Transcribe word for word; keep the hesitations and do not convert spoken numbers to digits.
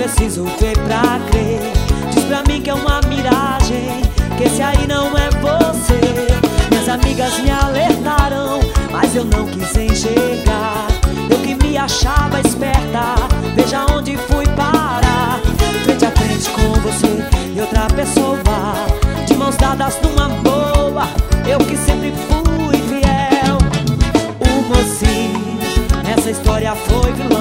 preciso ver pra crer. Diz pra mim que é uma miragem, que esse aí não é você. Minhas amigas me alertaram, mas eu não quis enxergar. Eu que me achava esperta, veja onde fui parar. Frente a frente com você e outra pessoa, de mãos dadas numa boa, eu que sempre fui fiel. O mocinho nessa história foi vilão.